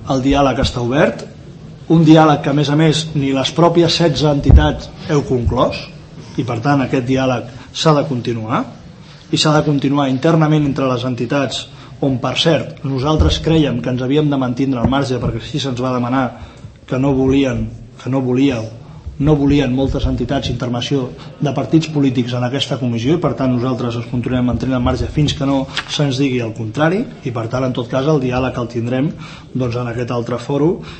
el diàleg està obert, un diàleg que a més ni les pròpies 16 entitats heu conclòs, i per tant aquest diàleg s'ha de continuar, i s'ha de continuar internament entre les entitats, on per cert nosaltres crèiem que ens havíem de mantindre al marge, perquè així se'ns va demanar, que no volien moltes entitats intervenció de partits polítics en aquesta comissió, i per tant nosaltres ens continuem mantenint al marge fins que no se'ns digui el contrari, i per tant en tot cas el diàleg el tindrem doncs, en aquest altre fòrum,